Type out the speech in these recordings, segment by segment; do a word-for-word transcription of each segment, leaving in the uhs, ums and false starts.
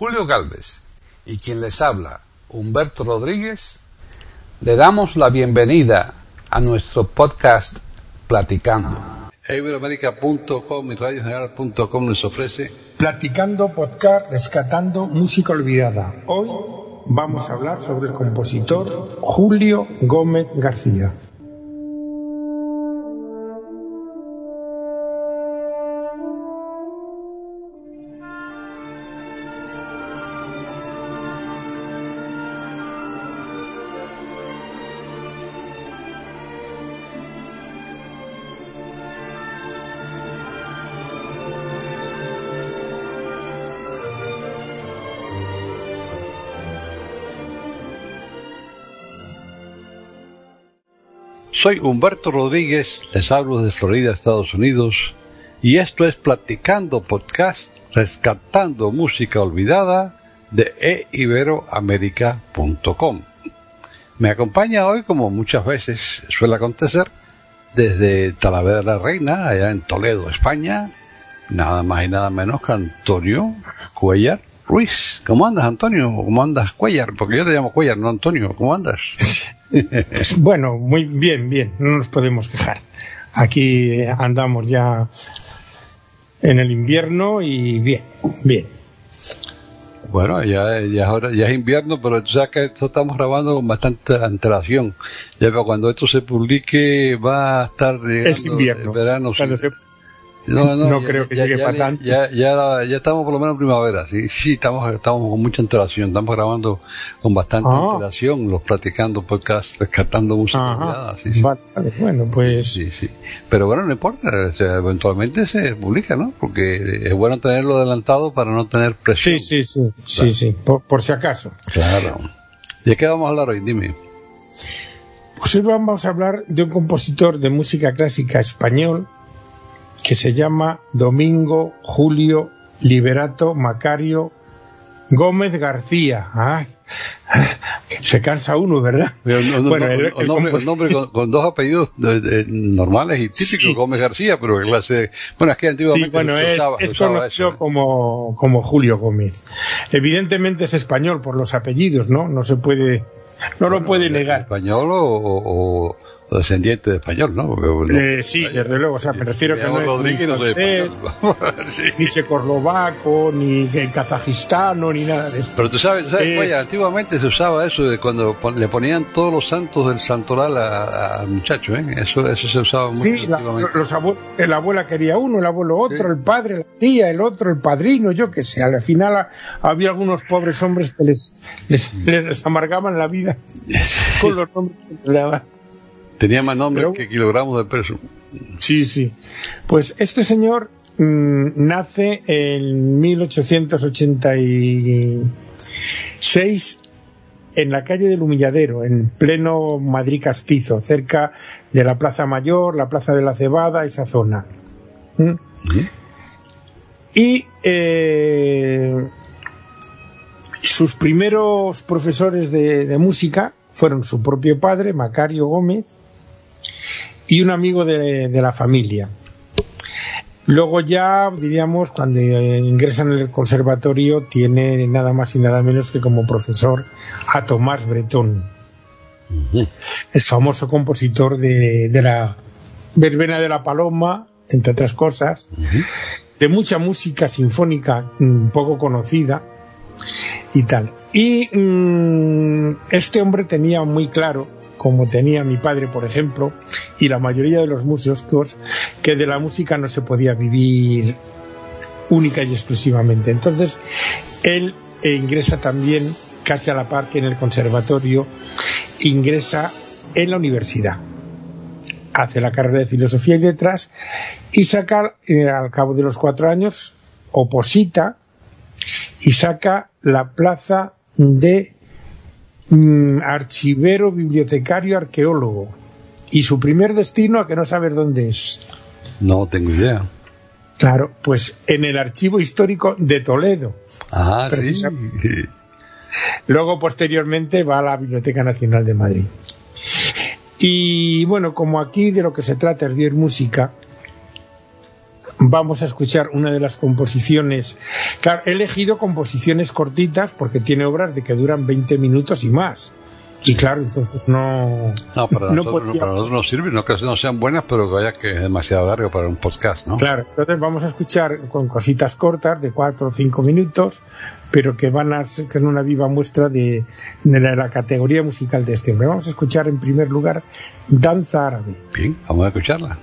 Julio Gálvez y quien les habla, Humberto Rodríguez, le damos la bienvenida a nuestro podcast Platicando. iberoamérica punto com y radio general punto com nos ofrece Platicando Podcast, rescatando música olvidada. Hoy vamos a hablar sobre el compositor Julio Gómez García. Soy Humberto Rodríguez, les hablo desde Florida, Estados Unidos, y esto es Platicando Podcast, rescatando música olvidada de e iberoamérica punto com. Me acompaña hoy, como muchas veces suele acontecer, desde Talavera de la Reina, allá en Toledo, España, nada más y nada menos que Antonio Cuellar Ruiz. ¿Cómo andas, Antonio? ¿Cómo andas, Cuellar? Porque yo te llamo Cuellar, no Antonio. ¿Cómo andas? Bueno, muy bien, bien, no nos podemos quejar. Aquí andamos ya en el invierno y bien, bien. Bueno, ya, ya, es hora, ya es invierno, pero tú sabes que esto estamos grabando con bastante antelación. Ya cuando esto se publique va a estar es invierno. El verano. Cuando sí. se... No, no, no ya, creo que ya, llegue ya, para tanto. Ya, ya, ya estamos por lo menos en primavera, sí, sí, estamos, estamos con mucha antelación, estamos grabando con bastante ah. antelación, los Platicando Podcast, rescatando música olvidada, sí, sí. Vale, bueno, pues... Sí, sí, pero bueno, no importa, o sea, eventualmente se publica, ¿no? Porque es bueno tenerlo adelantado para no tener presión. Sí, sí, sí, claro. sí, sí, por, por si acaso. Claro. ¿De qué vamos a hablar hoy? Dime. Pues hoy vamos a hablar de un compositor de música clásica español que se llama Domingo Julio Liberato Macario Gómez García. Ay, se cansa uno, ¿verdad? Pero, no, bueno, no, el, el, el nombre, compos... el nombre con, con dos apellidos de, de, normales y típicos, sí. Gómez García, pero que clase... Bueno, es que antiguamente sí, bueno, se usaba, es, se es usaba conocido eso, ¿eh? como, como Julio Gómez. Evidentemente es español por los apellidos, ¿no? No se puede... No bueno, lo puede negar. ¿Español o...? o, o... descendiente de español, ¿no? Porque, eh, sí, desde luego, o sea, me refiero que no es Rodríguez, ni francés, no sí. ni checoslovaco, ni kazajistano, ni nada de esto. Pero tú sabes, tú sabes es... Oye, antiguamente se usaba eso de cuando le ponían todos los santos del santoral al muchacho, ¿eh? Eso, eso se usaba mucho sí, antiguamente. La, los abuelos, la abuela quería uno, el abuelo otro, sí. El padre, la tía, el otro, el padrino, yo qué sé. Al final a, había algunos pobres hombres que les, les, les amargaban la vida con los nombres que le daban. Tenía más nombres Pero, que kilogramos de peso. Sí, sí. Pues este señor mmm, nace en mil ochocientos ochenta y seis en la calle del Humilladero, en pleno Madrid castizo, cerca de la Plaza Mayor, la Plaza de la Cebada, esa zona. ¿Mm? ¿Sí? Y eh, sus primeros profesores de, de música fueron su propio padre, Macario Gómez, y un amigo de, de la familia. Luego ya, diríamos, cuando ingresa en el conservatorio, tiene nada más y nada menos que como profesor a Tomás Bretón, uh-huh. el famoso compositor de, de la Verbena de la Paloma, entre otras cosas, uh-huh. de mucha música sinfónica un poco conocida y tal. Y mmm, este hombre tenía muy claro, como tenía mi padre, por ejemplo, y la mayoría de los músicos, que de la música no se podía vivir única y exclusivamente. Entonces, él ingresa también, casi a la par que en el conservatorio, ingresa en la universidad. Hace la carrera de Filosofía y Letras y saca, eh, al cabo de los cuatro años, oposita y saca la plaza de mm, archivero, bibliotecario, arqueólogo. Y su primer destino, a que no sabes dónde es. No tengo idea. Claro, pues en el Archivo Histórico de Toledo. Ah, sí. Luego, posteriormente, va a la Biblioteca Nacional de Madrid. Y bueno, como aquí de lo que se trata es de oír música, vamos a escuchar una de las composiciones. Claro, he elegido composiciones cortitas porque tiene obras de que duran veinte minutos y más. Y claro, entonces no... No, para, no nosotros, podía... para nosotros nos sirve, no que no sean buenas, pero que vaya que es demasiado largo para un podcast, ¿no? Claro, entonces vamos a escuchar con cositas cortas de cuatro o cinco minutos, pero que van a ser una viva muestra de, de la, la categoría musical de este hombre. Vamos a escuchar en primer lugar Danza Árabe. Bien, vamos a escucharla.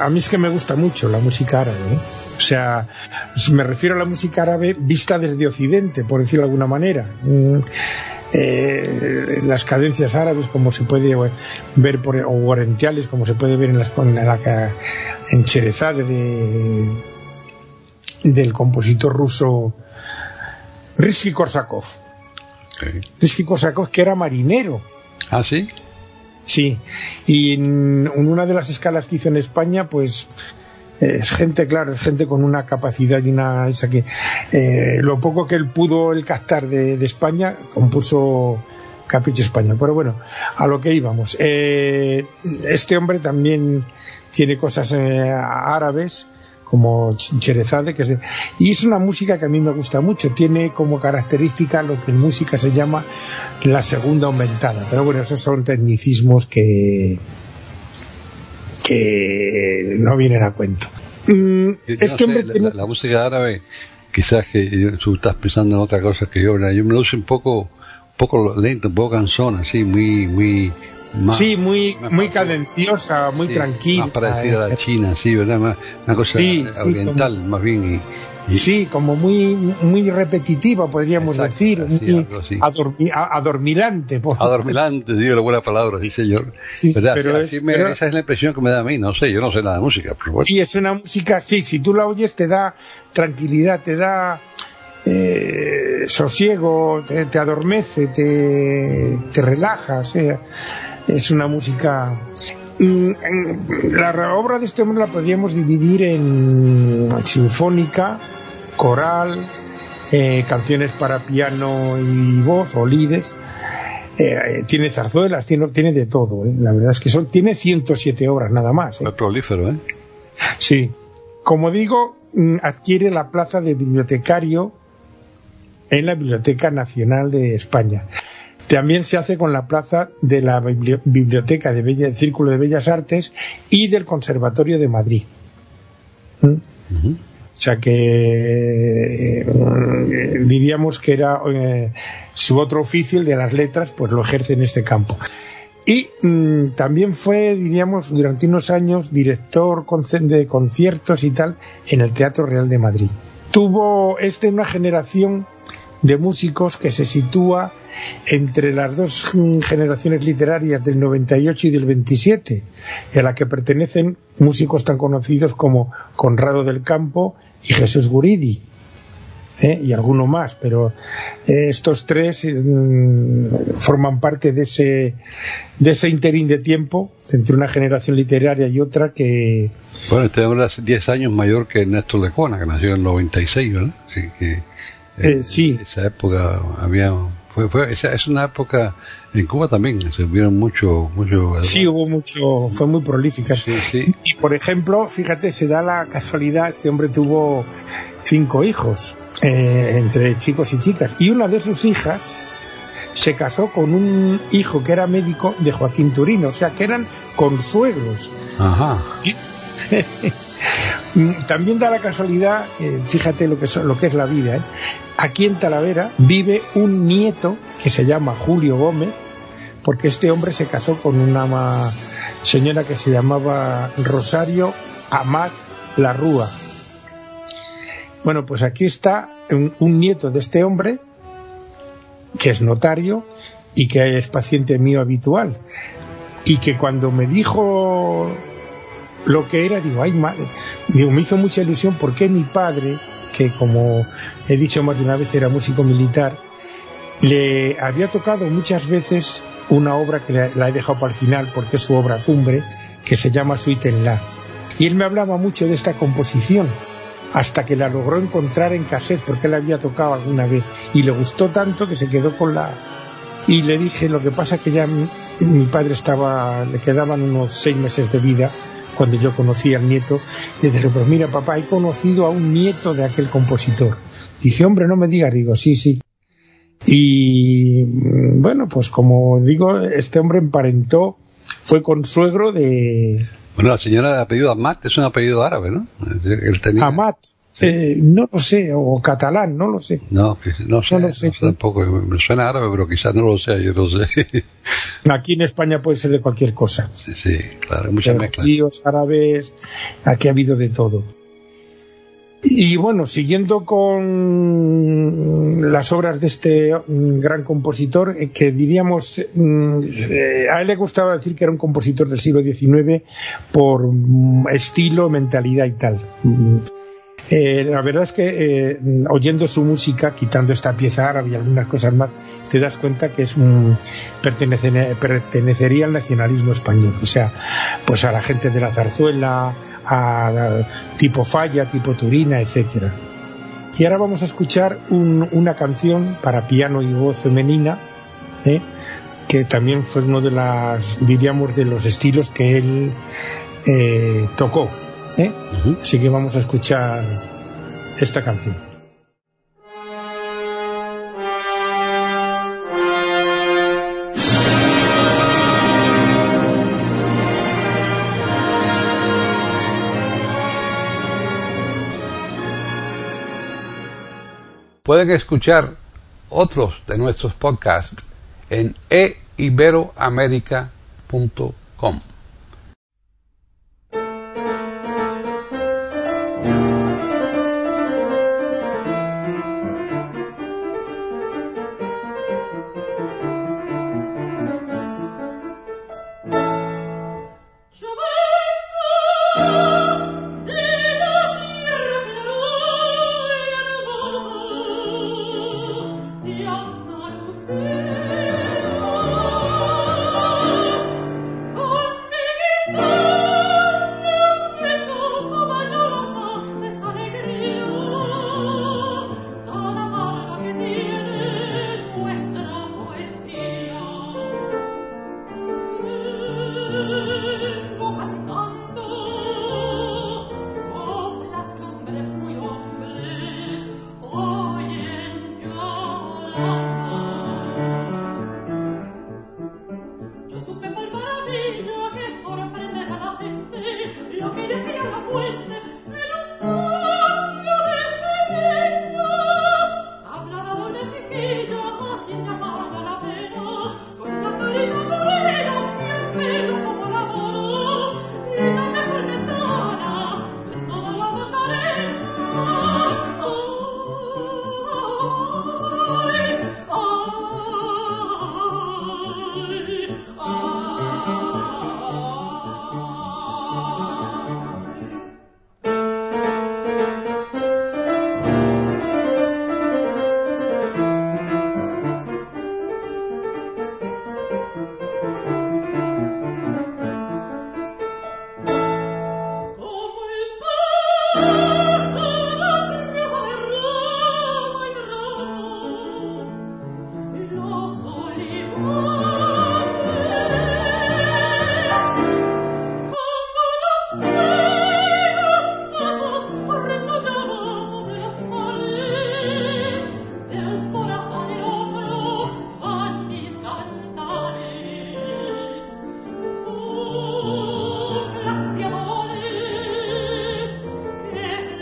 a mí es que me gusta mucho la música árabe, ¿eh? O sea, me refiero a la música árabe vista desde Occidente, por decirlo de alguna manera. Mm, eh, las cadencias árabes, como se puede ver, por, o orientales, como se puede ver en, las, en, la, en Sherezade de, del compositor ruso Rimsky-Korsakov. Okay. Rimsky-Korsakov, que era marinero. ¿Ah, sí? Sí, y en una de las escalas que hizo en España, pues es gente, claro, es gente con una capacidad y una esa que eh, lo poco que él pudo el captar de, de España, compuso Capricho Español. Pero bueno, a lo que íbamos. Eh, este hombre también tiene cosas eh, árabes, como Sherezade, que es de, y es una música que a mí me gusta mucho. Tiene como característica lo que en música se llama la segunda aumentada, pero bueno, esos son tecnicismos que que no vienen a cuento. Mm, este no sé, hombre tiene... la, la música árabe, quizás que tú estás pensando en otra cosa que yo, yo me lo uso un poco, un poco lento, un poco cansón, así, muy, muy más, sí, muy más muy parecida, cadenciosa, muy sí, tranquila. Más parecida a la China, sí, ¿verdad? Más, una cosa sí, oriental, sí, como, más bien. Y, y, sí, como muy muy repetitiva, podríamos exacto, decir, así, muy así. adormi, adormilante. Por... Adormilante, digo la buena palabra, sí, señor. Sí, ¿verdad? pero Así es, me, pero... esa es la impresión que me da a mí, no sé, yo no sé nada de música. Pero bueno. Sí, es una música, sí, si tú la oyes te da tranquilidad, te da eh, sosiego, te, te adormece, te, te relaja, o sea, es una música... La obra de este hombre la podríamos dividir en sinfónica, coral, eh, canciones para piano y voz o lides, eh, tiene zarzuelas, tiene, tiene de todo, ¿eh? La verdad es que son, tiene ciento siete obras nada más, ¿eh? Es prolífero, ¿eh? Sí, como digo, adquiere la plaza de bibliotecario en la Biblioteca Nacional de España. También se hace con la plaza de la Biblioteca de Bella, del Círculo de Bellas Artes y del Conservatorio de Madrid. ¿Mm? Uh-huh. O sea que eh, diríamos que era eh, su otro oficio, el de las letras, pues lo ejerce en este campo. Y mm, también fue, diríamos, durante unos años director de conciertos y tal en el Teatro Real de Madrid. Tuvo este una generación de músicos que se sitúa entre las dos generaciones literarias del noventa y ocho y del veintisiete, a la que pertenecen músicos tan conocidos como Conrado del Campo y Jesús Guridi, ¿eh? Y alguno más, pero eh, estos tres eh, forman parte de ese de ese interín de tiempo entre una generación literaria y otra que... Bueno, este hombre es diez años mayor que Néstor Lecuona, que nació en el noventa y seis, ¿verdad? Así que... Eh, sí. Esa época había fue, fue esa es una época en Cuba también se vieron mucho mucho sí hubo mucho, fue muy prolífica, sí, sí. Y, y por ejemplo, fíjate, se da la casualidad, este hombre tuvo cinco hijos eh, entre chicos y chicas, y una de sus hijas se casó con un hijo que era médico de Joaquín Turino, o sea que eran consuegros. Ajá. Y, también da la casualidad, eh, fíjate lo que, so, lo que es la vida, ¿eh? Aquí en Talavera vive un nieto que se llama Julio Gómez, porque este hombre se casó con una ma, señora que se llamaba Rosario Amat Larrúa. Bueno, pues aquí está un, un nieto de este hombre, que es notario y que es paciente mío habitual, y que cuando me dijo lo que era, digo, ay madre, digo, me hizo mucha ilusión porque mi padre, que como he dicho más de una vez era músico militar, le había tocado muchas veces una obra que la he dejado para el final porque es su obra cumbre, que se llama Suite en La, y él me hablaba mucho de esta composición hasta que la logró encontrar en cassette porque él había tocado alguna vez y le gustó tanto que se quedó con la... Y le dije, lo que pasa que ya mi, mi padre estaba, le quedaban unos seis meses de vida cuando yo conocí al nieto. Le dije, pues mira papá, he conocido a un nieto de aquel compositor. Dice, hombre, no me digas. Digo, sí, sí. Y bueno, pues como digo, este hombre emparentó, fue consuegro de... Bueno, la señora de apellido Amat es un apellido árabe, ¿no? Él tenía... Amat, Sí. Eh, no lo sé, o catalán, no lo sé. No, que, no sé, No lo no sé. sé tampoco. Me suena árabe, pero quizás no lo sea, yo no sé. Aquí en España puede ser de cualquier cosa. Sí, sí, claro, hay muchas mezclas. Judíos, árabes, aquí ha habido de todo. Y bueno, siguiendo con las obras de este mm, gran compositor, eh, que diríamos, mm, eh, a él le gustaba decir que era un compositor del siglo diecinueve por mm, estilo, mentalidad y tal. Mm, eh, la verdad es que eh, oyendo su música, quitando esta pieza árabe y algunas cosas más, te das cuenta que es un pertenece, pertenecería al nacionalismo español, o sea, pues a la gente de la zarzuela, a tipo Falla, tipo Turina, etcétera. Y ahora vamos a escuchar un, una canción para piano y voz femenina, ¿eh? que también fue uno de las, diríamos, de los estilos que él eh, tocó, ¿eh? Uh-huh. Así que vamos a escuchar esta canción. Pueden escuchar otros de nuestros podcasts en e iberoamerica punto com. Las diamones che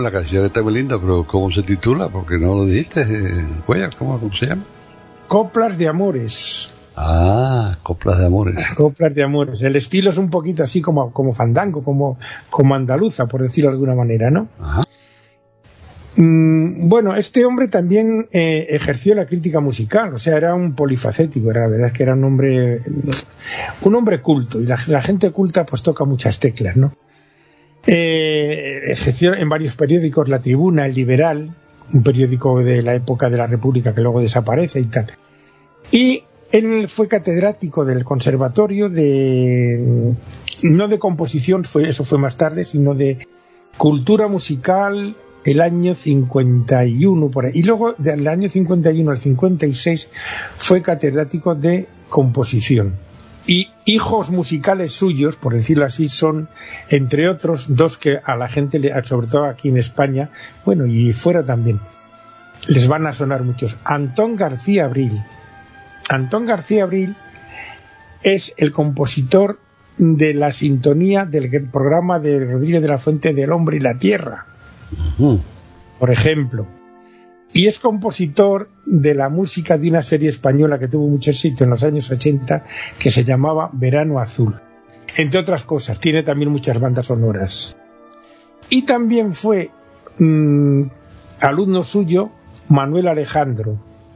la canción está muy linda, pero ¿cómo se titula? Porque no lo dijiste, Cuellar, ¿cómo, ¿cómo se llama? Coplas de Amores. Ah, Coplas de Amores. Coplas de Amores. El estilo es un poquito así como, como fandango, como, como andaluza, por decirlo de alguna manera, ¿no? Ajá. Mm, bueno, este hombre también eh, ejerció la crítica musical, o sea, era un polifacético, era, la verdad es que era un hombre, un hombre culto, y la, la gente culta pues toca muchas teclas, ¿no? Eh, ejerció en varios periódicos, La Tribuna, El Liberal, un periódico de la época de la República que luego desaparece y tal. Y él fue catedrático del conservatorio de, no de composición, fue, eso fue más tarde, sino de cultura musical, el año cincuenta y uno por ahí. Y luego del año cincuenta y uno al cincuenta y seis fue catedrático de composición. Y hijos musicales suyos, por decirlo así, son, entre otros, dos que a la gente, sobre todo aquí en España, bueno, y fuera también, les van a sonar muchos. Antón García Abril. Antón García Abril es el compositor de la sintonía del programa de Rodríguez de la Fuente del Hombre y la Tierra, uh-huh. por ejemplo. Y es compositor de la música de una serie española que tuvo mucho éxito en los años ochenta, que se llamaba Verano Azul. Entre otras cosas, tiene también muchas bandas sonoras. Y también fue mmm, alumno suyo Manuel Alejandro.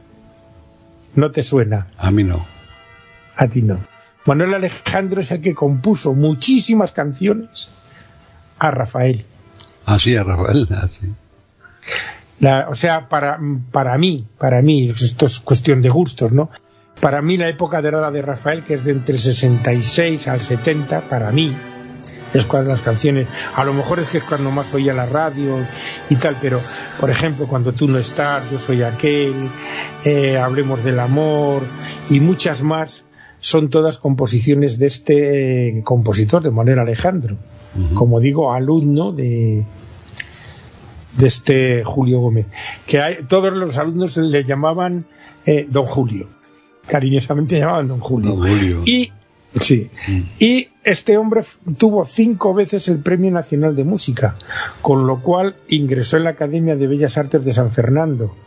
¿No te suena? A mí no. A ti no. Manuel Alejandro es el que compuso muchísimas canciones a Rafael. Ah, sí, a Rafael, ah, sí. La, o sea, para, para mí, para mí, esto es cuestión de gustos, ¿no? Para mí la época dorada de Rafael, que es de entre el sesenta y seis al setenta, para mí, es cuando las canciones, a lo mejor es que es cuando más oía la radio y tal, pero por ejemplo cuando tú no estás, Yo soy aquel, eh, Hablemos del amor y muchas más, son todas composiciones de este eh, compositor, de Manuel Alejandro, uh-huh. como digo, alumno de de este Julio Gómez, que hay, todos los alumnos le llamaban eh, Don Julio, cariñosamente llamaban Don Julio, Don Julio. y Sí, mm. y este hombre tuvo cinco veces el Premio Nacional de Música, con lo cual ingresó en la Academia de Bellas Artes de San Fernando,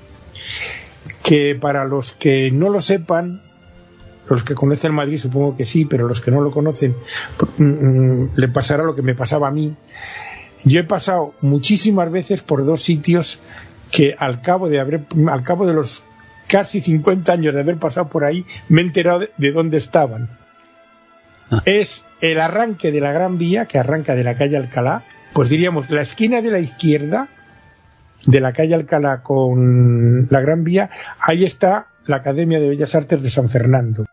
que para los que no lo sepan, los que conocen Madrid supongo que sí, pero los que no lo conocen, mm, le pasará lo que me pasaba a mí. Yo he pasado muchísimas veces por dos sitios que al cabo de haber, al cabo de los casi cincuenta años de haber pasado por ahí, me he enterado de, de dónde estaban. Es el arranque de la Gran Vía, que arranca de la calle Alcalá, pues diríamos la esquina de la izquierda de la calle Alcalá con la Gran Vía, ahí está la Academia de Bellas Artes de San Fernando.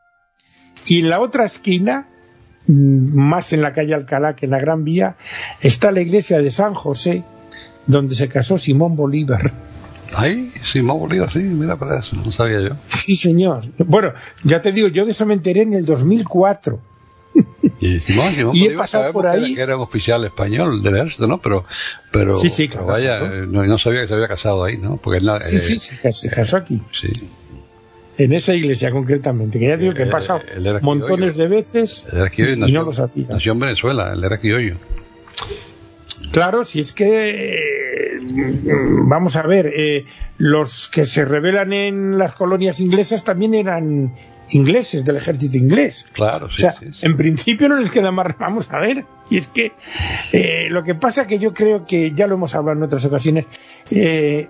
Y en la otra esquina, más en la calle Alcalá que en la Gran Vía, está la iglesia de San José, donde se casó Simón Bolívar. Ay, Simón Bolívar, sí, mira para eso, no sabía yo. Sí, señor. Bueno, ya te digo, yo de eso me enteré en el dos mil cuatro. Y Simón, Simón y Bolívar, he pasado por ahí. Que era, que era un oficial español del ejército, ¿no? Pero, pero, sí, sí, claro, pero vaya, claro. No, no sabía que se había casado ahí, ¿no? Porque él, sí, eh, sí, se, se casó aquí. Sí. En esa iglesia concretamente, que ya digo que he pasado montones de veces y nació, no lo sabía. Nació en Venezuela, él era criollo. Claro, si es que vamos a ver, eh, los que se rebelan en las colonias inglesas también eran ingleses, del ejército inglés. Claro, sí, o sea, sí, sí. En principio no les queda más, vamos a ver, y es que eh, lo que pasa que yo creo que ya lo hemos hablado en otras ocasiones, eh,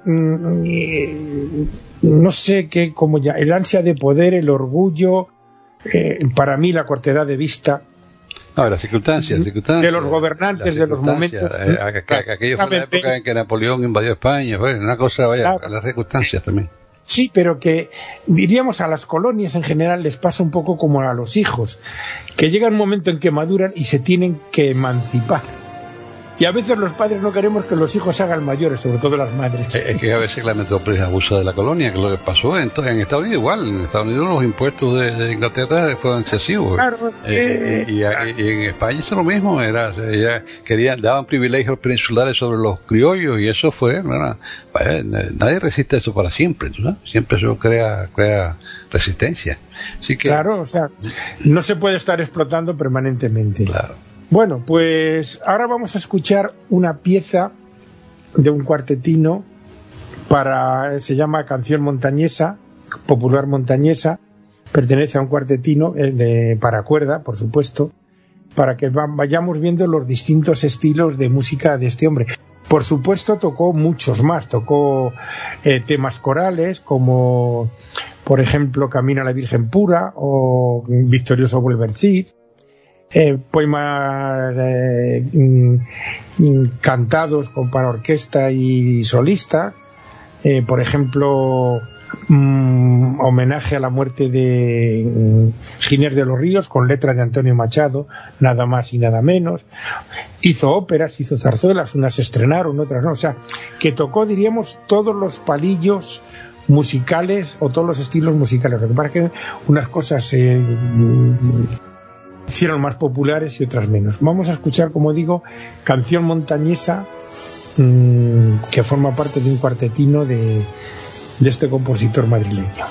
no sé qué, como ya, el ansia de poder, el orgullo, eh, para mí la cortedad de vista. No, las circunstancias, circunstancias de los gobernantes de los momentos. Eh, aquello fue la época en que Napoleón invadió España, pues, una cosa, vaya, claro. Las circunstancias también. Sí, pero que diríamos a las colonias en general les pasa un poco como a los hijos, que llega un momento en que maduran y se tienen que emancipar. Y a veces los padres no queremos que los hijos se hagan mayores, sobre todo las madres. Es que a veces la metrópolis abusa de la colonia, que es lo que pasó en, en Estados Unidos igual. En Estados Unidos los impuestos de, de Inglaterra fueron excesivos. Claro, eh, eh, y, y, y en España es lo mismo. Era, ya querían, daban privilegios peninsulares sobre los criollos y eso fue, ¿verdad? Vaya, nadie resiste eso para siempre, ¿no? Siempre eso crea, crea resistencia. Así que, claro, o sea, no se puede estar explotando permanentemente. Claro. Bueno, pues ahora vamos a escuchar una pieza de un cuartetino para, se llama Canción Montañesa, popular montañesa, pertenece a un cuartetino de, para cuerda, por supuesto, para que vayamos viendo los distintos estilos de música de este hombre. Por supuesto tocó muchos más, tocó eh, temas corales como, por ejemplo, Camina la Virgen Pura o Victorioso vuelve el Cid, eh, poemas eh, mm, cantados para orquesta y solista, eh, por ejemplo, mm, homenaje a la muerte de mm, Giner de los Ríos con letra de Antonio Machado, nada más y nada menos. Hizo óperas, hizo zarzuelas, unas se estrenaron, otras no, o sea, que tocó, diríamos, todos los palillos musicales o todos los estilos musicales. Lo que pasa es que unas cosas se eh, hicieron más populares y otras menos. Vamos a escuchar, como digo, Canción Montañesa, mmm, que forma parte de un cuartetino de, de este compositor madrileño.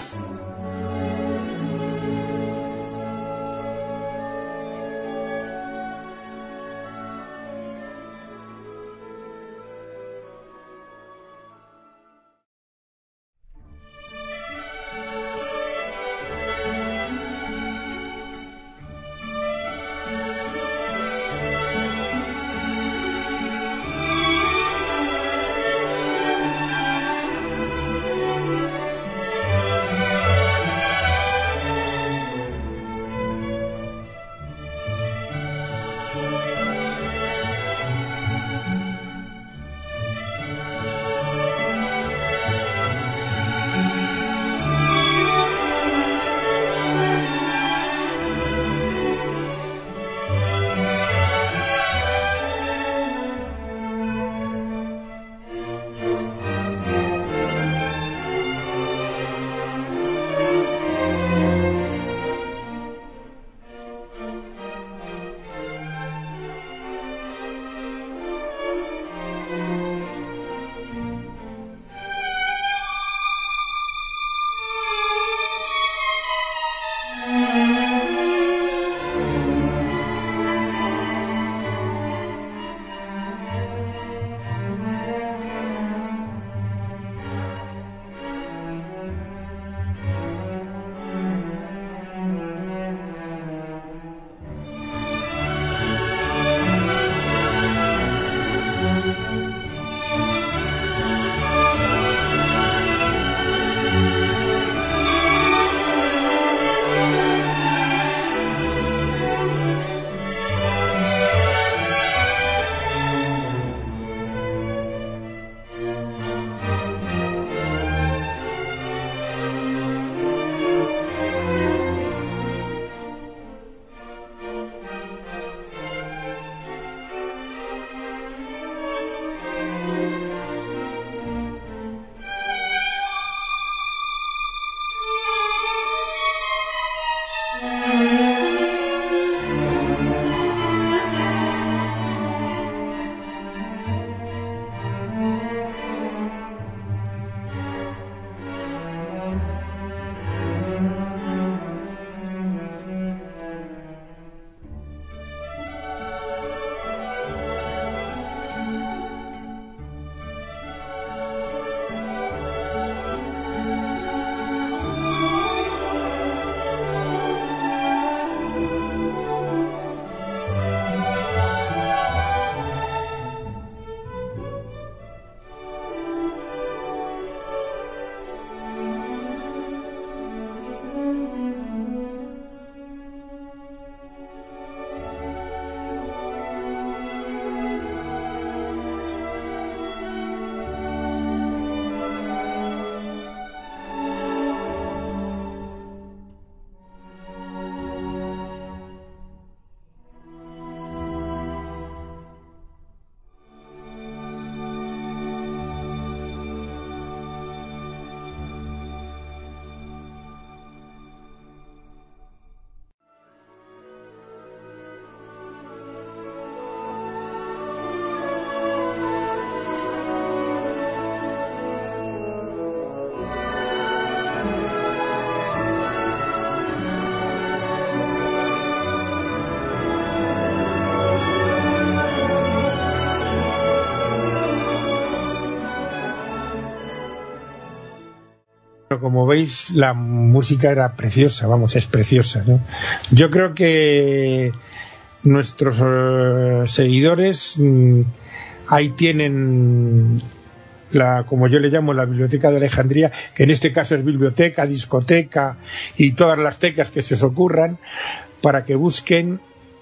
como veis, la música era preciosa, vamos, es preciosa, ¿no? Yo creo que nuestros uh, seguidores mm, ahí tienen la, como yo le llamo, la biblioteca de Alejandría, que en este caso es biblioteca, discoteca y todas las tecas que se os ocurran, para que busquen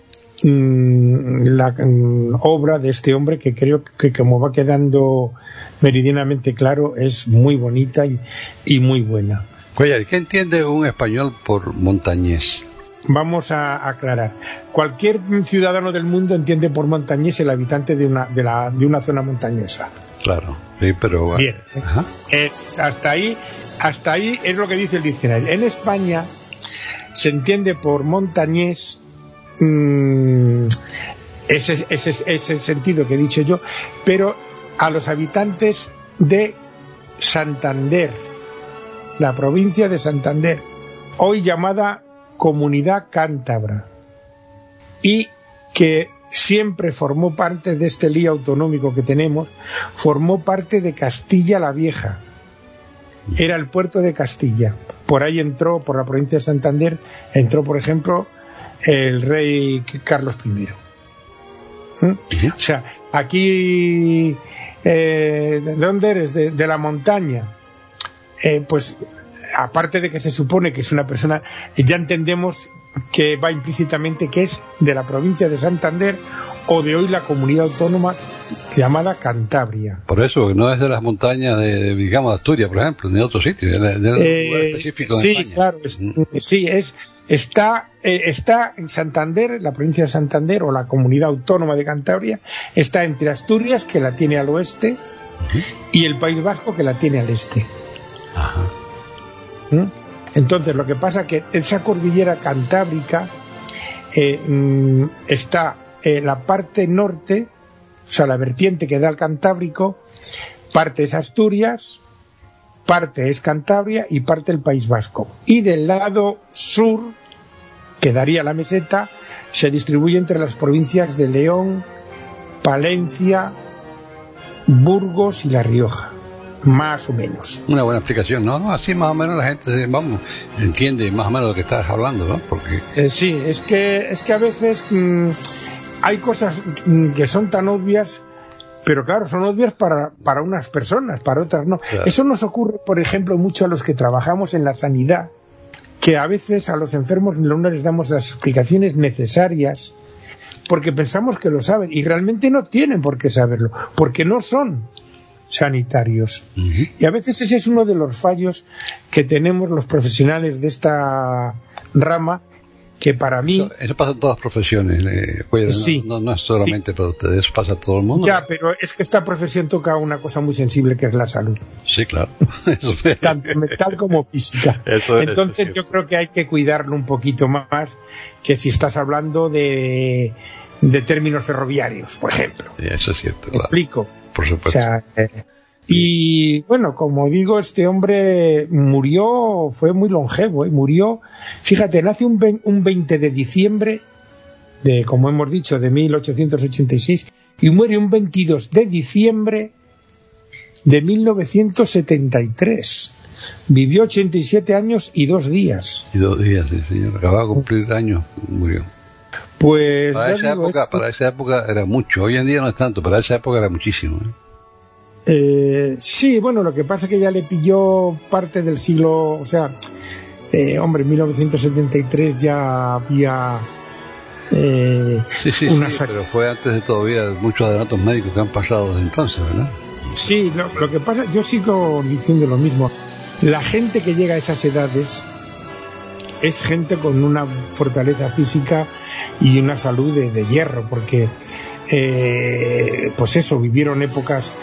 mm, la mm, obra de este hombre, que creo que, como va quedando meridianamente claro, es muy bonita y, y muy buena. Oye, ¿qué entiende un español por montañés? Vamos a aclarar. Cualquier ciudadano del mundo entiende por montañés el habitante de una, de la, de una zona montañosa. Claro, sí, pero... Bien. Ajá. Es, hasta ahí, hasta ahí es lo que dice el diccionario. En España se entiende por montañés mmm, ese, ese, ese sentido que he dicho yo, pero a los habitantes de Santander, la provincia de Santander, hoy llamada Comunidad Cántabra, y que siempre formó parte de este lío autonómico que tenemos, formó parte de Castilla la Vieja. Era el puerto de Castilla. Por ahí entró, por la provincia de Santander, entró, por ejemplo, el rey Carlos primero. ¿Mm? Uh-huh. O sea, aquí, eh, ¿de dónde eres? De, de la montaña. Eh, pues, aparte de que se supone que es una persona, ya entendemos que va implícitamente que es de la provincia de Santander o de hoy la comunidad autónoma llamada Cantabria. Por eso, no es de las montañas de, de digamos, Asturias, por ejemplo, ni de otro sitio, de, de un eh, lugar específico de sí, España. Claro, es, sí, es, está, eh, está en Santander, la provincia de Santander o la comunidad autónoma de Cantabria, está entre Asturias, que la tiene al oeste, uh-huh, y el País Vasco, que la tiene al este. Ajá. ¿Mm? Entonces, lo que pasa es que esa cordillera cantábrica eh, mm, está eh, la parte norte, o sea, la vertiente que da al Cantábrico, parte es Asturias, parte es Cantabria y parte el País Vasco. Y del lado sur, que daría la meseta, se distribuye entre las provincias de León, Palencia, Burgos y La Rioja. Más o menos. Una buena explicación, ¿no? ¿no? Así más o menos la gente, vamos, entiende más o menos lo que estás hablando, ¿no? Porque... Eh, sí, es que, es que a veces mmm, hay cosas mmm, que son tan obvias, pero claro, son obvias para, para unas personas, para otras no. Claro. Eso nos ocurre, por ejemplo, mucho a los que trabajamos en la sanidad, que a veces a los enfermos no les damos las explicaciones necesarias porque pensamos que lo saben y realmente no tienen por qué saberlo, porque no son sanitarios. Uh-huh. Y a veces ese es uno de los fallos que tenemos los profesionales de esta rama, que para mí... Eso, eso pasa en todas las profesiones, eh, pues, sí, no, no, no es solamente sí. para ustedes, eso pasa a todo el mundo. Ya, ¿no? Pero es que esta profesión toca una cosa muy sensible, que es la salud. Sí, claro. Eso es... Tanto mental como física. Eso es, Entonces eso sí. Yo creo que hay que cuidarlo un poquito más que si estás hablando de, de términos ferroviarios, por ejemplo. Sí, eso es cierto. ¿Me Claro. explico? Por supuesto. O sea, eh, y bueno, como digo, este hombre murió, fue muy longevo, ¿eh? Murió, fíjate, nace un, un veinte de diciembre de, como hemos dicho, de mil ochocientos ochenta y seis y muere un veintidós de diciembre de mil novecientos setenta y tres. Vivió ochenta y siete años y dos días. Y dos días, sí, señor. Acababa de cumplir años, murió. Pues para esa digo, época, es... para esa época era mucho. Hoy en día no es tanto, para esa época era muchísimo. ¿eh? Eh, sí, bueno, lo que pasa es que ya le pilló parte del siglo, o sea, eh, hombre, en mil novecientos setenta y tres ya había eh, sí, sí, una sí, sac... pero fue antes de todavía muchos adelantos médicos que han pasado desde entonces, ¿verdad? Sí, lo, lo que pasa, yo sigo diciendo lo mismo. La gente que llega a esas edades es gente con una fortaleza física y una salud de, de hierro, porque eh, pues eso, vivieron épocas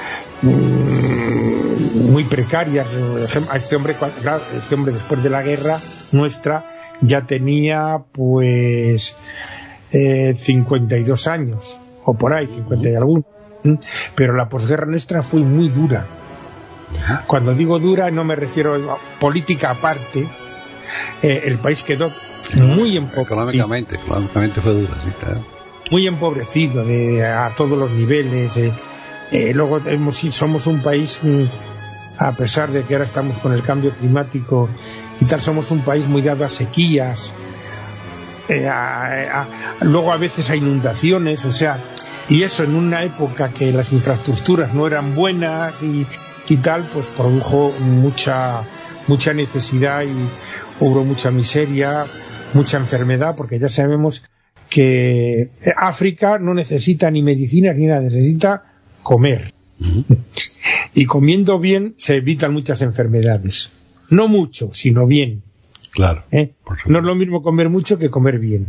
mmm, muy precarias. A este hombre, claro, este hombre después de la guerra nuestra ya tenía pues eh, cincuenta y dos años o por ahí, cincuenta y alguno. Pero la posguerra nuestra fue muy dura. Cuando digo dura no me refiero a política aparte. Eh, el país quedó muy empobrecido. Económicamente, económicamente fue dura, sí, claro. Muy empobrecido de, a todos los niveles. Eh, eh, luego hemos, somos un país mm, a pesar de que ahora estamos con el cambio climático y tal, somos un país muy dado a sequías, eh, a, a, luego a veces a inundaciones, o sea, y eso en una época que las infraestructuras no eran buenas y, y tal, pues produjo mucha mucha necesidad y hubo mucha miseria, mucha enfermedad, porque ya sabemos que África no necesita ni medicinas ni nada, necesita comer. Uh-huh. Y comiendo bien se evitan muchas enfermedades. No mucho, sino bien. Claro. ¿Eh? No es lo mismo comer mucho que comer bien.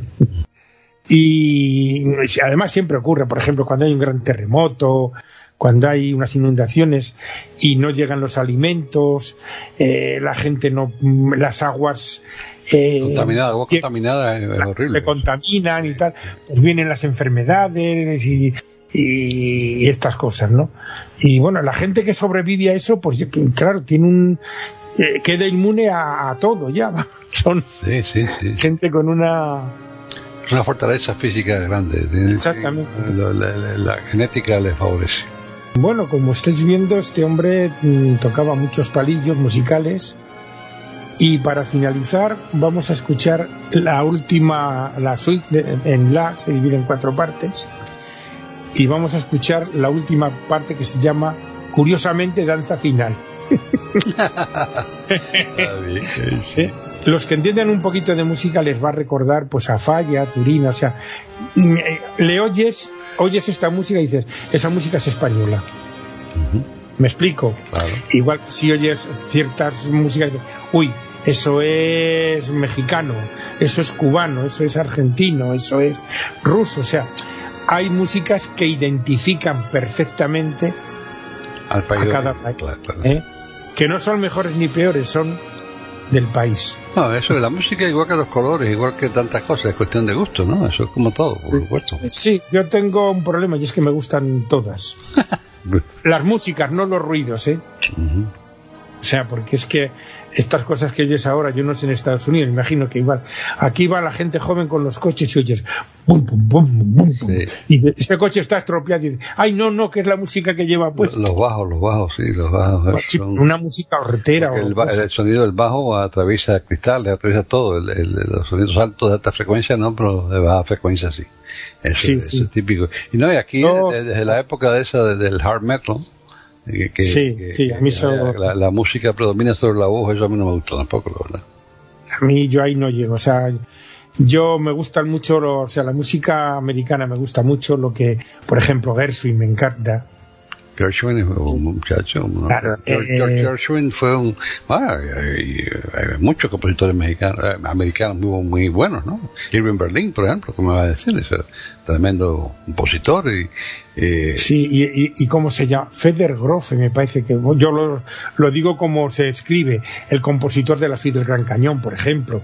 Y además siempre ocurre, por ejemplo, cuando hay un gran terremoto, cuando hay unas inundaciones y no llegan los alimentos, eh, la gente no, las aguas eh, contaminada, agua contaminada es horrible. Se contaminan y tal, pues vienen las enfermedades y, y estas cosas, ¿no? Y bueno, la gente que sobrevive a eso, pues claro, tiene un eh, queda inmune a, a todo ya. Son sí, sí, sí. gente con una una fortaleza física grande. Exactamente. La, la, la, la genética les favorece. Bueno, como estáis viendo, este hombre mmm, tocaba muchos palillos musicales. Y para finalizar, vamos a escuchar la última, la suite de, en La, se divide en cuatro partes. Y vamos a escuchar la última parte que se llama, curiosamente, Danza Final. ¿Eh? Los que entiendan un poquito de música les va a recordar pues a Falla, a Turina, o sea, le oyes, oyes esta música y dices, esa música es española. Uh-huh. ¿Me explico? Claro. Igual que si oyes ciertas músicas, uy, eso es mexicano, eso es cubano, eso es argentino, eso es ruso, o sea, hay músicas que identifican perfectamente al país a cada país, claro, claro. ¿Eh? Que no son mejores ni peores, son del país. No, eso de la música igual que los colores, igual que tantas cosas, es cuestión de gusto, ¿no? Eso es como todo, por supuesto. Sí, yo tengo un problema y es que me gustan todas. Las músicas, no los ruidos, ¿eh? Uh-huh. O sea, porque es que estas cosas que oyes ahora, yo no sé en Estados Unidos, imagino que igual. Aquí va la gente joven con los coches y oyes bum, bum, bum, bum, bum. Sí. Y dice, este coche está estropeado. Y dice, ay, no, no, que es la música que lleva puesto. Los bajos, los bajos, sí, los bajos. Sí, son... Una música hortera. O el, el, el sonido del bajo atraviesa cristales, atraviesa todo. El, el, los sonidos altos de alta frecuencia no, pero de baja frecuencia sí. Eso, sí, eso sí. Es típico. Y no, y aquí no, desde, desde la época de esa, del hard metal, Que, que, sí, que, sí, a mí so... la, la música predomina sobre la voz, eso a mí no me gusta tampoco, la verdad. A mí yo ahí no llego, o sea, yo me gustan mucho, lo, o sea, la música americana me gusta mucho, lo que, por ejemplo, Gershwin me encanta. Gershwin es un muchacho, ¿no? Claro, George, George eh, Gershwin fue un, ah, hay, hay muchos compositores mexicanos, eh, americanos muy, muy buenos, ¿no? Irving Berlin, por ejemplo, como va a decir, es tremendo compositor y Eh, sí, y, y, y ¿cómo se llama? Feder-Grofe, me parece que yo lo, lo digo como se escribe, el compositor de la suite del Gran Cañón, por ejemplo.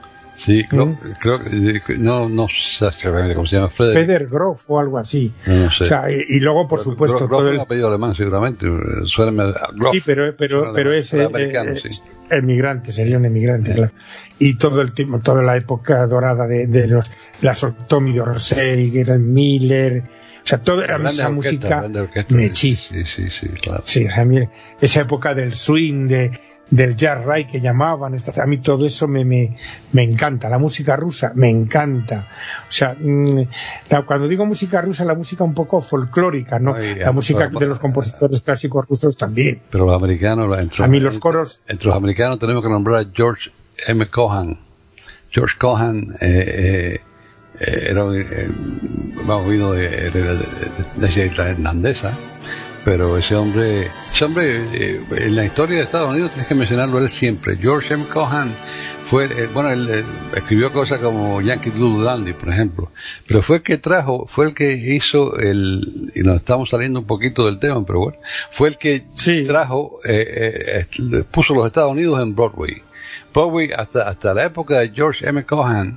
Sí, creo, ¿Mm? creo que no, no sé cómo se llama. Feder-Grofe o algo así. No, no sé. O sea, y, y luego, por pero, supuesto, Grof todo el apellido alemán, seguramente. Suena sí, pero, pero, pero es, eh, sí. emigrante, sería un emigrante, sí. Claro. Y todo el tiempo, toda la época dorada de, de los, las Tommy Dorsey, Gerd Miller. O sea, toda esa música me hechiza. Sí, sí, sí, claro. Sí, o sea, a mí, esa época del swing, de, del jazz ray que llamaban, estas, a mí todo eso me, me, me encanta. La música rusa me encanta. O sea, mmm, la, cuando digo música rusa, la música un poco folclórica, ¿no? Ay, la música pero, de los compositores clásicos rusos también. Pero los americanos, entre, a mí los coros. Entre los americanos tenemos que nombrar a George M. Cohan. George Cohan, eh, eh, era eh, hemos oído de, de, de, de, de la irlandesa, pero ese hombre ese hombre eh, en la historia de Estados Unidos tienes que mencionarlo él siempre. George M. Cohan fue eh, bueno él eh, escribió cosas como Yankee Doodle Dandy, por ejemplo, pero fue el que trajo fue el que hizo el y nos estamos saliendo un poquito del tema, pero bueno, fue el que sí. trajo eh, eh, puso los Estados Unidos en Broadway. Broadway hasta hasta la época de George M. Cohan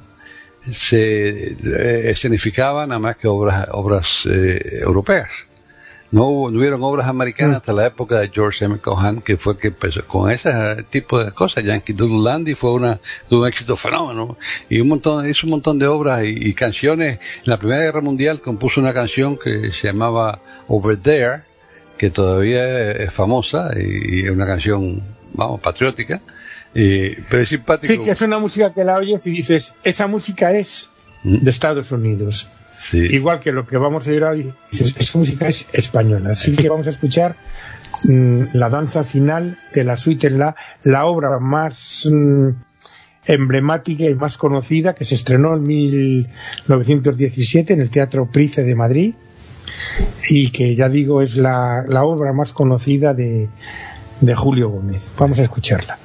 se eh, escenificaban nada más que obras obras eh, europeas. No, hubo, no hubieron obras americanas hasta la época de George M. Cohan, que fue que empezó con ese tipo de cosas. Yankee Doodle Dandy fue una, tuvo un éxito fenómeno, y un montón, hizo un montón de obras y, y canciones. En la Primera Guerra Mundial compuso una canción que se llamaba Over There, que todavía es famosa y es una canción, vamos, patriótica, eh, pero es simpático. Sí, que es una música que la oyes y dices, esa música es ¿Mm? de Estados Unidos. Sí. Igual que lo que vamos a oír hoy, dices, esa música es española. Así que vamos a escuchar mmm, la danza final de la suite en la, la obra más mmm, emblemática y más conocida, que se estrenó en mil novecientos diecisiete en el Teatro Price de Madrid, y que ya digo es la, la obra más conocida de, de Julio Gómez. Vamos a escucharla.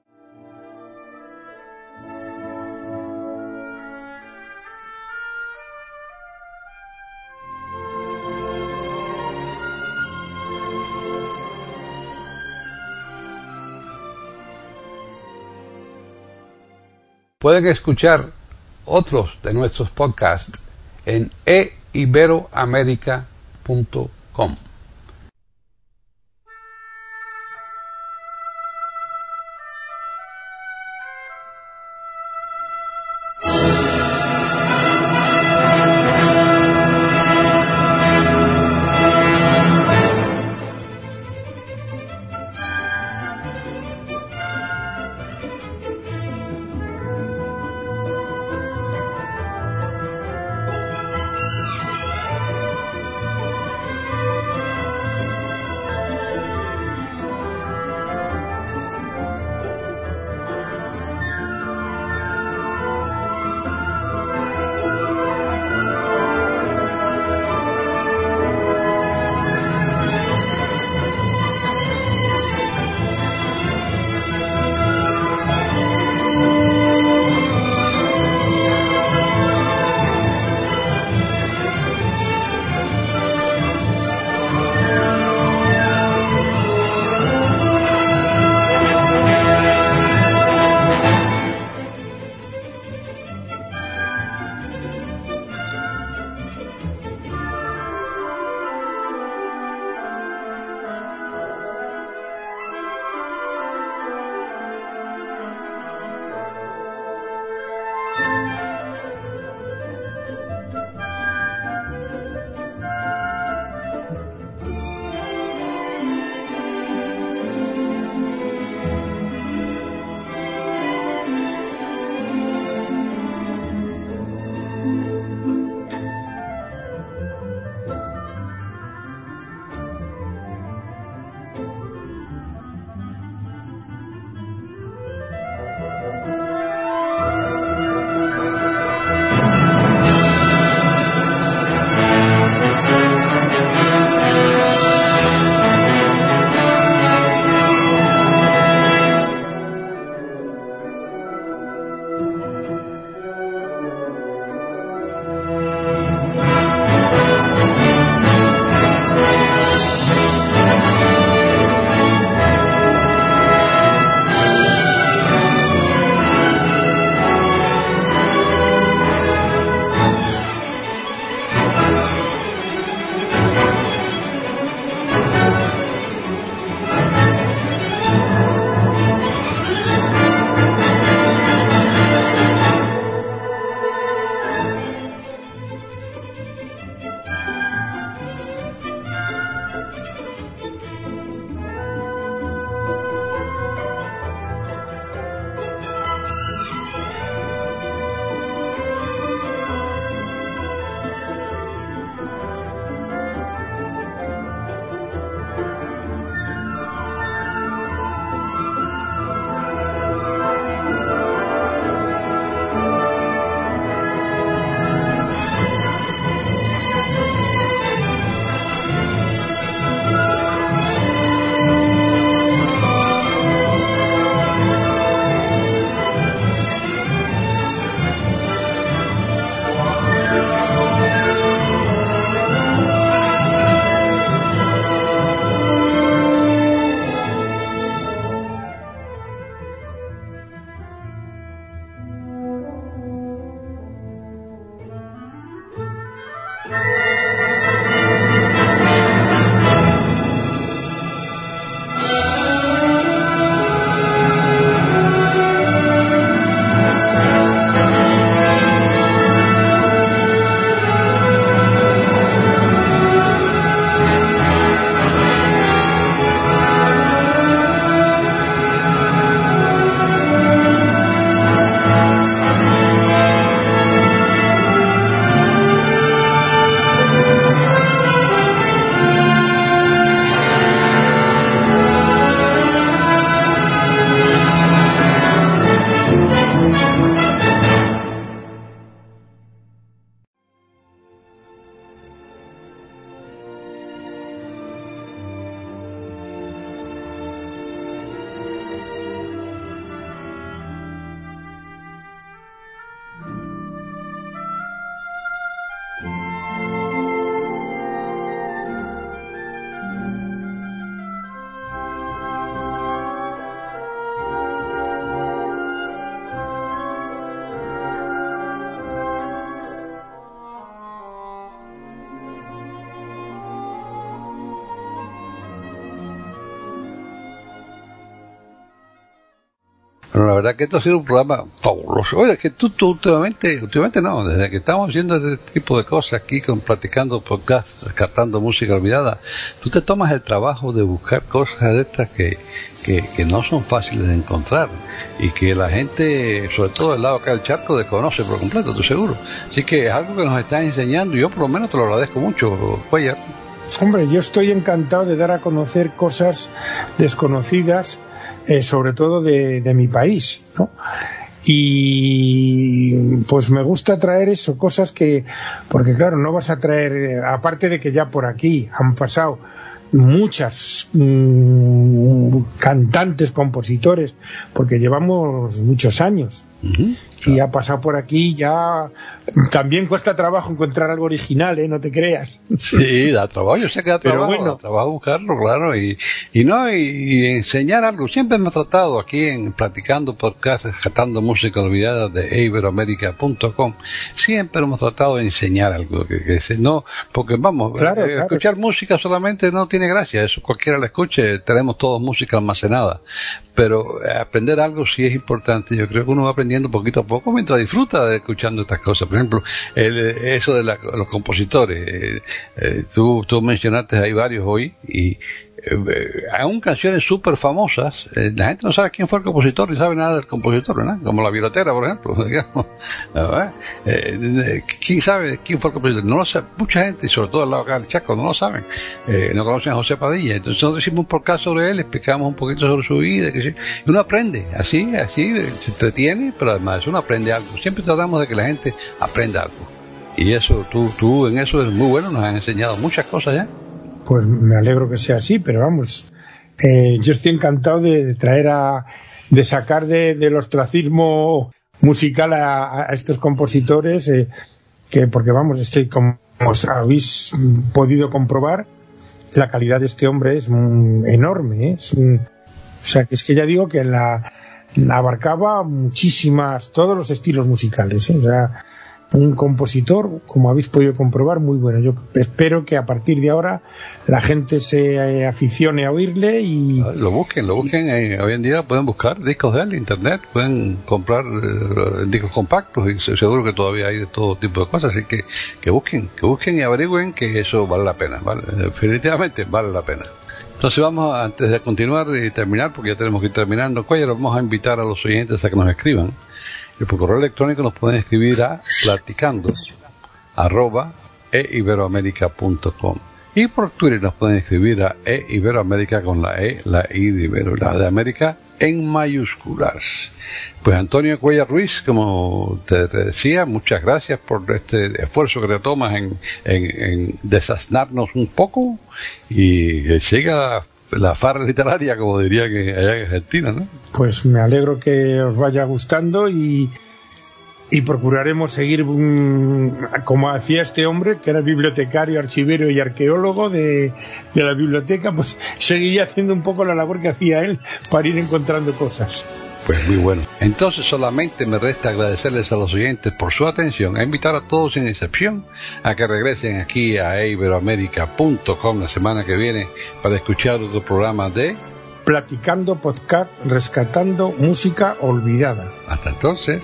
Pueden escuchar otros de nuestros podcasts en e iberoamerica punto com. Bueno, la verdad que esto ha sido un programa fabuloso. Oye, es que tú, tú últimamente, últimamente no, desde que estamos haciendo este tipo de cosas aquí, con platicando podcast, descartando música olvidada, tú te tomas el trabajo de buscar cosas de estas que, que, que no son fáciles de encontrar y que la gente, sobre todo del lado acá del charco, desconoce por completo, estoy seguro. Así que es algo que nos estás enseñando y yo por lo menos te lo agradezco mucho, Cuellar. Hombre, yo estoy encantado de dar a conocer cosas desconocidas, eh, sobre todo de, de mi país, ¿no? Y pues me gusta traer eso, cosas que, porque claro, no vas a traer, aparte de que ya por aquí han pasado muchas mmm, cantantes, compositores, porque llevamos muchos años. Uh-huh. Y ha pasado por aquí, ya también cuesta trabajo encontrar algo original, ¿eh? No te creas. Sí, da trabajo, yo sé que da trabajo, Pero bueno, da trabajo buscarlo, claro, y, y no, y, y enseñar algo. Siempre hemos tratado aquí en Platicando Podcast, Rescatando Música Olvidada de iberoamerica punto com, siempre hemos tratado de enseñar algo, que, que se, no, porque vamos, claro, eh, claro. escuchar música solamente no tiene gracia, eso cualquiera la escuche, tenemos todos música almacenada, pero aprender algo sí es importante. Yo creo que uno va aprendiendo poquito a poco mientras disfruta de escuchando estas cosas. Por ejemplo, el, eso de la, los compositores, eh, eh, tú, tú mencionaste ahí varios hoy, y eh, aún canciones súper famosas, eh, la gente no sabe quién fue el compositor ni sabe nada del compositor, ¿verdad? Como La Violotera, por ejemplo, digamos. Eh, ¿Quién sabe quién fue el compositor? No lo sabe, mucha gente, sobre todo al lado acá del Chaco, no lo saben, eh, no conocen a José Padilla. Entonces nosotros hicimos un podcast sobre él, explicamos un poquito sobre su vida, que sí, y uno aprende, así, así, se entretiene, pero además uno aprende algo. Siempre tratamos de que la gente aprenda algo. Y eso, tú, tú en eso es muy bueno, nos has enseñado muchas cosas ya. Pues me alegro que sea así, pero vamos, eh, yo estoy encantado de, de traer a, de sacar de, del ostracismo musical a, a estos compositores, eh, que porque vamos, estoy, como os habéis podido comprobar, la calidad de este hombre es mm, enorme, ¿eh? Es, mm, o sea, que es que ya digo que la, la abarcaba muchísimas, todos los estilos musicales, ¿eh? O sea, un compositor, como habéis podido comprobar, muy bueno. Yo espero que a partir de ahora la gente se aficione a oírle y... Lo busquen, lo busquen. Eh, hoy en día pueden buscar discos de él, internet, pueden comprar eh, discos compactos y seguro que todavía hay de todo tipo de cosas. Así que que busquen, que busquen y averigüen que eso vale la pena, ¿vale? Definitivamente vale la pena. Entonces vamos, antes de continuar y terminar, porque ya tenemos que ir terminando, Cuellar, vamos a invitar a los oyentes a que nos escriban. Y por correo electrónico nos pueden escribir a platicando arroba eiberoamerica punto com, y por Twitter nos pueden escribir a eiberoamerica con la E, la I de Ibero, la de América en mayúsculas. Pues Antonio Cuellar Ruiz, como te, te decía, muchas gracias por este esfuerzo que te tomas en, en, en desasnarnos un poco y que siga la farra literaria, como diría que allá en Argentina, ¿no? Pues me alegro que os vaya gustando y, y procuraremos seguir um, como hacía este hombre, que era bibliotecario, archivero y arqueólogo de, de la biblioteca, pues seguiría haciendo un poco la labor que hacía él para ir encontrando cosas. Pues muy bueno. Entonces solamente me resta agradecerles a los oyentes por su atención, a invitar a todos sin excepción a que regresen aquí a iberoamerica punto com la semana que viene para escuchar otro programa de Platicando Podcast, Rescatando Música Olvidada. Hasta entonces.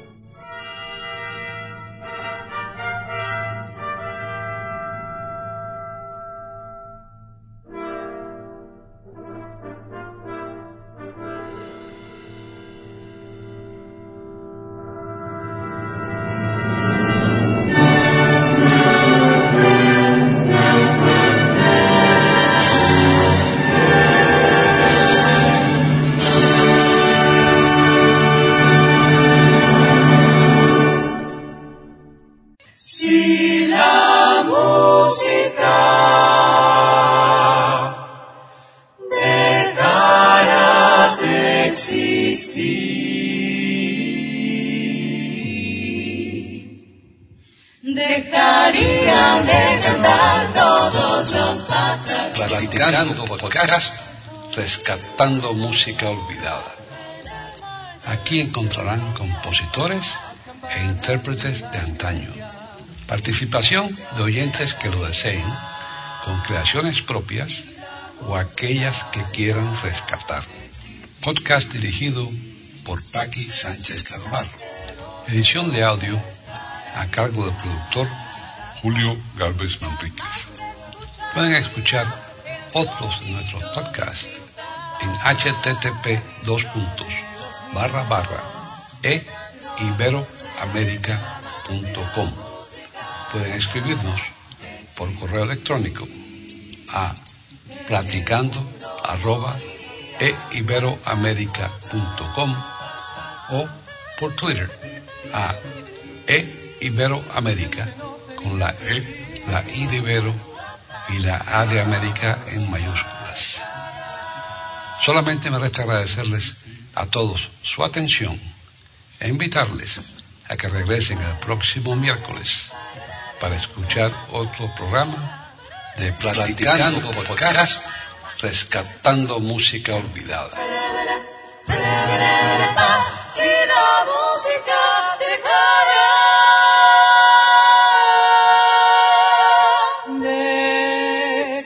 Rescatando música olvidada. Aquí encontrarán compositores e intérpretes de antaño, participación de oyentes que lo deseen, con creaciones propias o aquellas que quieran rescatar. Podcast dirigido por Paqui Sánchez Carvalho. Edición de audio a cargo del productor Julio Galvez Manríquez. Pueden escuchar otros de nuestros podcasts en http dos puntos barra barra e iberoamerica punto com. Pueden escribirnos por correo electrónico a platicando arroba e iberoamerica punto com o por Twitter a e iberoamerica con la E, la I de Ibero y la A de América en mayúsculas. Solamente me resta agradecerles a todos su atención e invitarles a que regresen el próximo miércoles para escuchar otro programa de Platicando Podcast, rescatando música olvidada. Si la música dejara de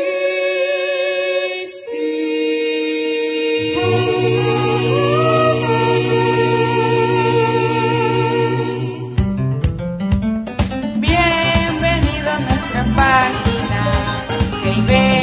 existir. Bienvenido a nuestra página que